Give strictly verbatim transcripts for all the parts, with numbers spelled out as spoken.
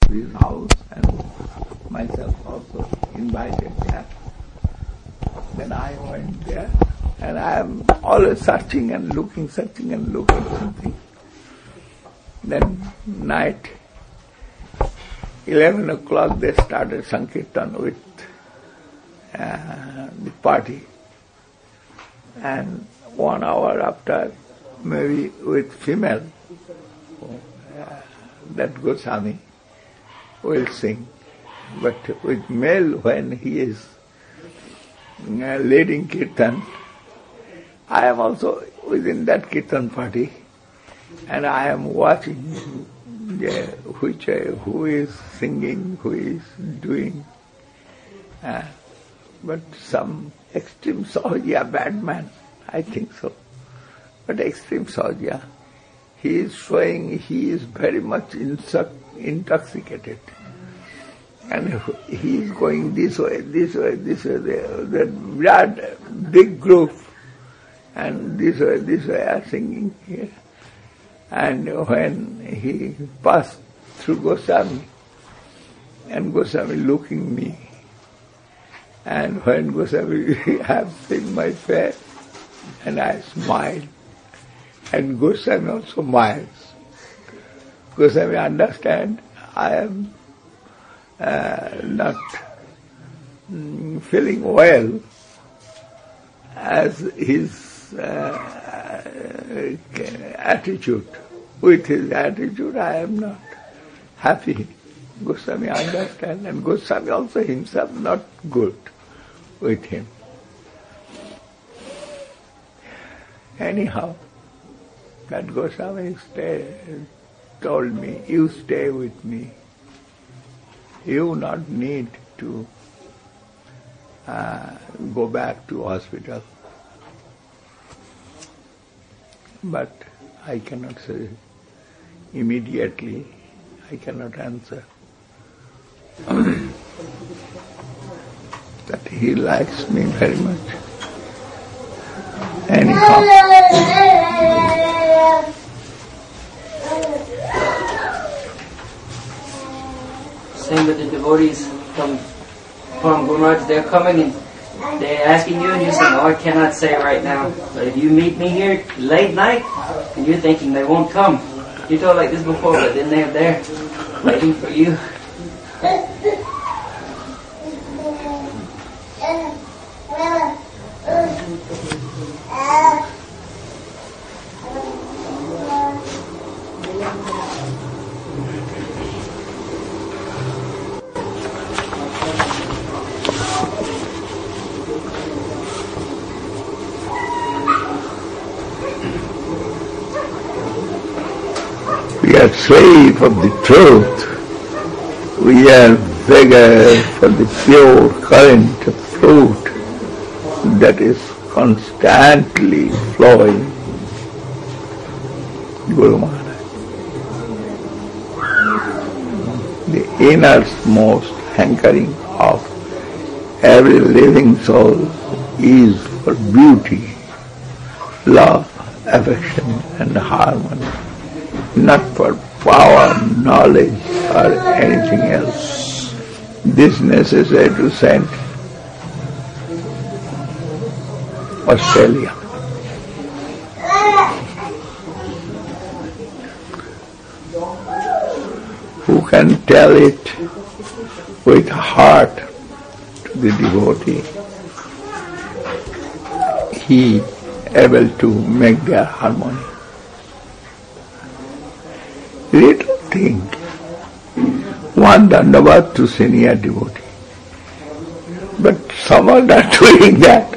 his house and myself also invited there. Then I went there and I am always searching and looking, searching and looking something. Then night, eleven o'clock they started Sankirtan with uh, the party. And one hour after, maybe with female, uh, that Goswami will sing. But with male, when he is uh, leading kirtan, I am also within that kirtan party, and I am watching uh, which uh, who is singing, who is doing. Uh, but some extreme Sahaja, bad man, I think so. But extreme Sahaja, he is showing he is very much intoxicated. And he is going this way, this way, this way, the blood, big group, and this way, this way are singing here. And when he passed through Goswami, and Goswami looking me, and when Goswami have seen my face, and I smiled, and Goswami also smiles. Goswami understand I am uh, not mm, feeling well, as his uh, attitude. With his attitude I am not happy. Goswami understand, and Goswami also himself not good with him. Anyhow, that Goswami stay, told me, you stay with me. You not need to uh, go back to hospital. But I cannot say immediately, I cannot answer. That he likes me very much. Anyhow. Same with the devotees from from Guru Maharaj, they're coming and they're asking you and you're saying, oh, I cannot say right now. But if you meet me here late night and you're thinking they won't come, you told like this before, but then they're there waiting for you. We are slave of the truth. We are beggar for the pure current of fruit that is constantly flowing. Guru Maharaj. The innermost hankering of every living soul is for beauty, love, affection and harmony. Not for power, knowledge, or anything else. This necessary to send Australia. Who can tell it with heart to the devotee? He able to make their harmony. Little thing, one dandavat to senior devotee. But some are not doing that.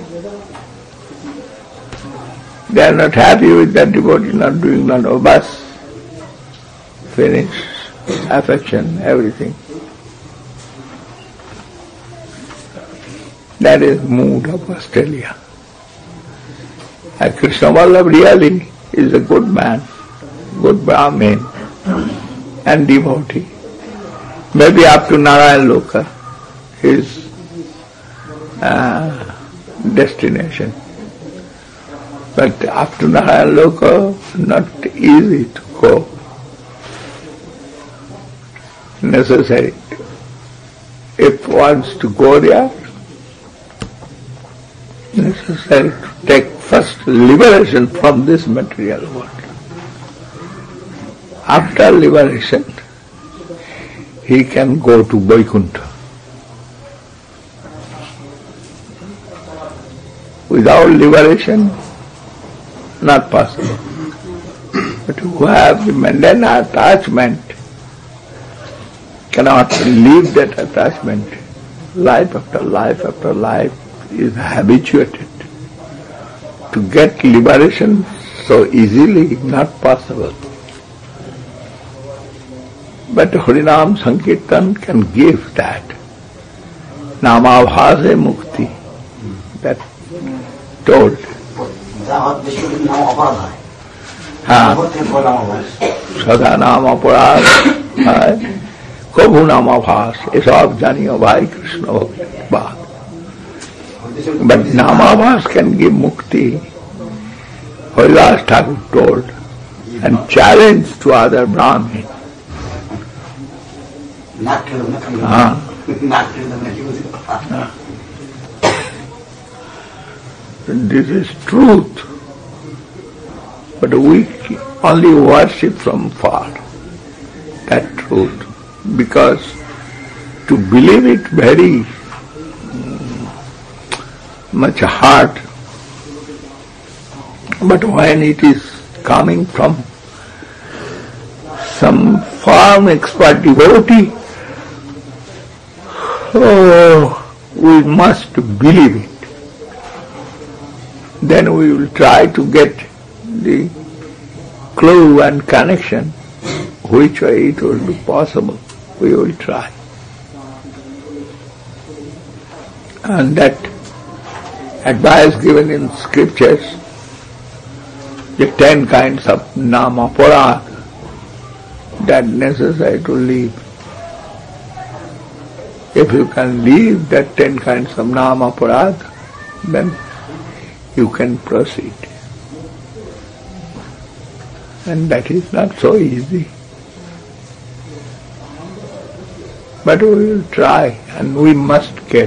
They are not happy with that devotee not doing dandavat. Finish, affection, everything. That is mood of Australia. And Krishna Vallabh really is a good man, good Brahmin and devotee. Maybe up to Narayan Loka, his uh, destination. But up to Narayan Loka, not easy to go. necessary. If wants to go there, necessary to take first liberation from this material world. After liberation, he can go to Vaikuntha. Without liberation, not possible. But who have the mundane attachment cannot leave that attachment. Life after life after life is habituated. To get liberation so easily, not possible. But Harinam Sankirtan can give that. Namabhase Mukti, that told. Sada Nama Aparad, Kabhu Namabhas, Esab Janiya Bhai Krishna Bhakti. But Namabhas can give Mukti. Haridas Thakur told and challenged to other Brahmins. Ah. Ah. This is truth, but we only worship from far that truth, because to believe it very much hard, but when it is coming from some firm expert devotee, oh, we must believe it. Then we will try to get the clue and connection, which way it will be possible. We will try. And that advice given in scriptures, the ten kinds of nama parad, that necessary to leave. If you can leave that ten kinds of nama parad, then you can proceed. And that is not so easy. But we will try, and we must get.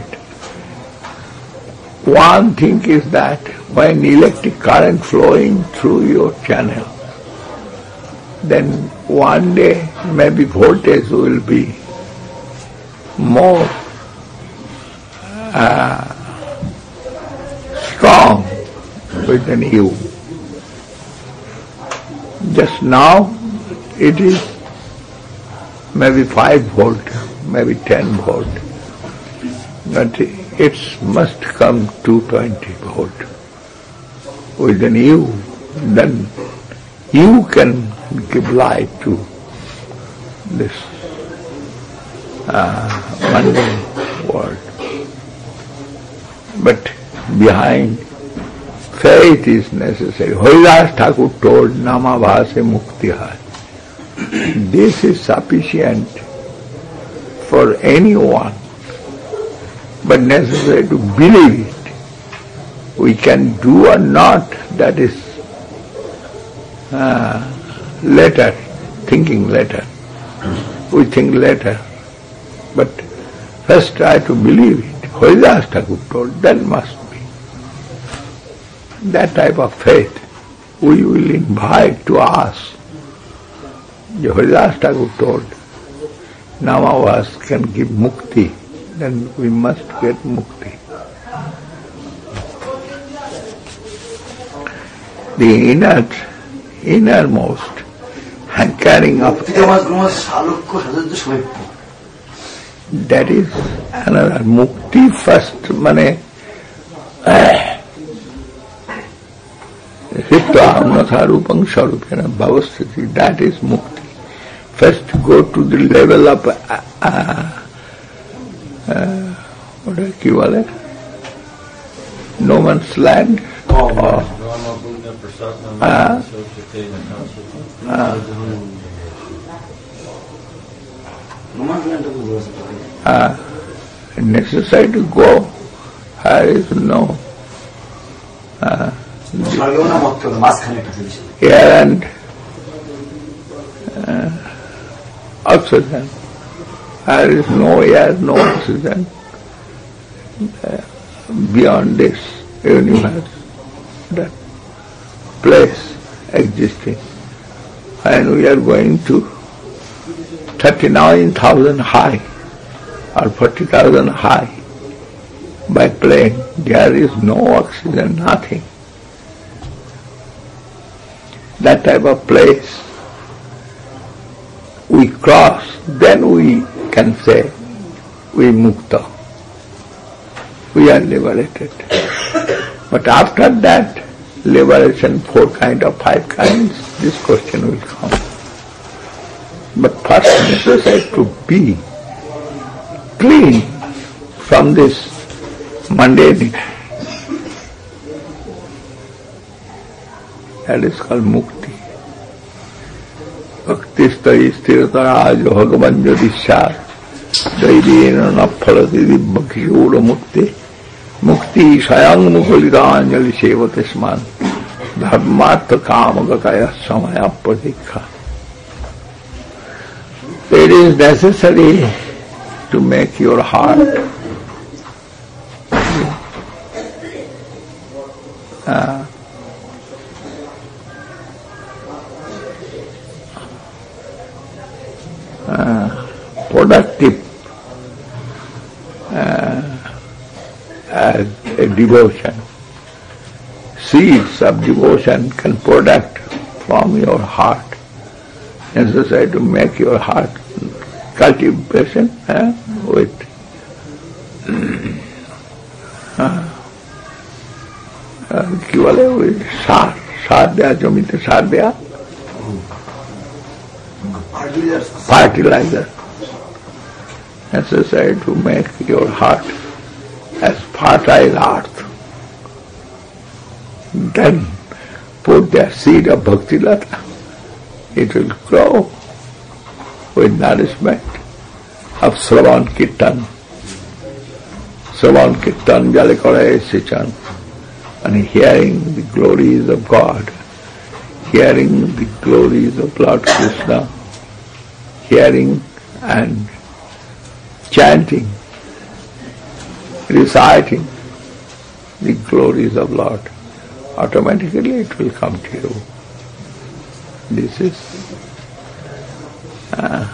One thing is that when electric current flowing through your channel, then one day maybe voltage will be more uh, strong within you. Just now it is maybe five volt, maybe ten volt, but it must come to twenty volt within you. Then you can give light to this uh, mundane world. But behind faith is necessary. Haridas Thakur told, Namabhase Muktiha. This is sufficient for anyone, but necessary to believe it. We can do or not, that is uh, later, thinking later. We think later, but first try to believe it. Haridas Thakur told, that must be. That type of faith we will invite to us. The Haridas Thakur told, Namavas can give mukti, then we must get mukti. The inner, innermost hankering of that is another mukti first, mane Hita amnatha rupang sarupena bhavasthiti, that is mukti. First go to the level of uh, uh, uh, what do you call it? No man's land. Oh, or, uh, uh, uh, necessary to go. There is no uh, air and uh, oxygen. There is no air, no oxygen uh, beyond this universe, that place existing. And we are going to thirty-nine thousand high or forty thousand high by plane. There is no oxygen, nothing. That type of place we cross, then we can say we mukta, we are liberated. But after that, liberation, four kind of five kinds, this question will come. But first necessary to be clean from this mundanity. That is called mukti. Bhakti sthari sthirtara bhagavan jodishar daivena naphalati dibbakishura mukti mukti sayang mukulitanjali sevatasman dharmartha kamagakaya samaya pradikha. It is necessary to make your heart uh, uh, productive uh, as a devotion. Seeds of devotion can product from your heart. Necessary to make your heart cultivation eh, with কি বলে ওই সার সার দেয়া জমিতে সার দেয়া fertilizer. Necessary to make your heart as fertile earth. Then put the seed of bhakti lata. It will grow with nourishment of Shravan Kirtan. Shravan Kirtan Jalekara Esichan, and hearing the glories of God, hearing the glories of Lord Krishna, hearing and chanting, reciting the glories of Lord, automatically it will come to you. This is uh,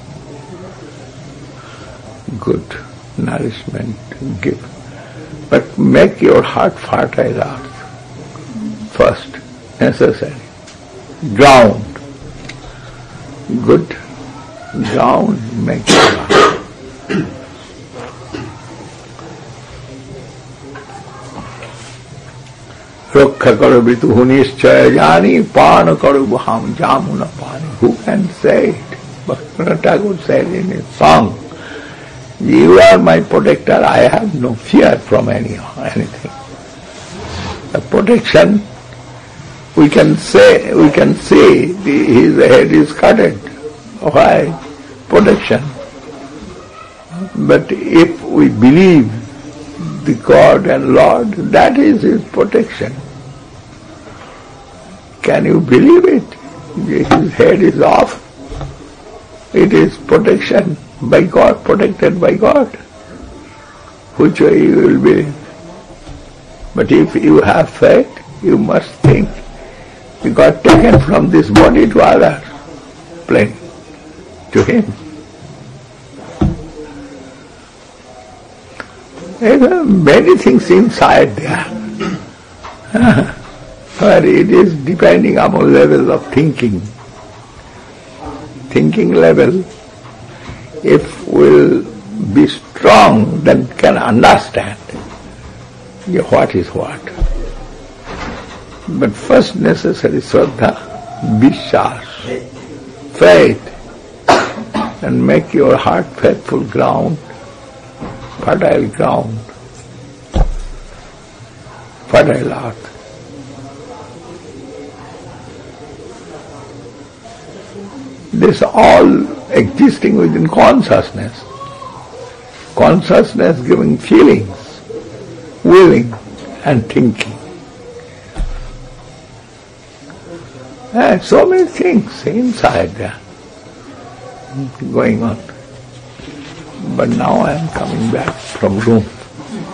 good nourishment give. But make your heart fertile earth first, necessary. Ground, good ground, make your heart. Rokha karo vitu hunishchaya jani, pana karo bham jamuna pani. Who can say it? Bhaktivinoda Thakur said in his song, you are my protector, I have no fear from any anything. The protection, we can say, we can see the, his head is cutted. Why? Protection. But if we believe the God and Lord, that is his protection. Can you believe it? His head is off. It is protection by God, protected by God. Which way you will believe? But if you have faith, you must think, he got taken from this body to other plane, to him. There are many things inside there. But it is depending upon level of thinking. Thinking level, if will be strong, then can understand what is what. But first necessary Shraddha, Vishwas, faith, and make your heart faithful ground, fertile ground, fertile earth. This all existing within consciousness. Consciousness giving feelings, willing and thinking. And so many things inside there going on. but now I am coming back from Rome.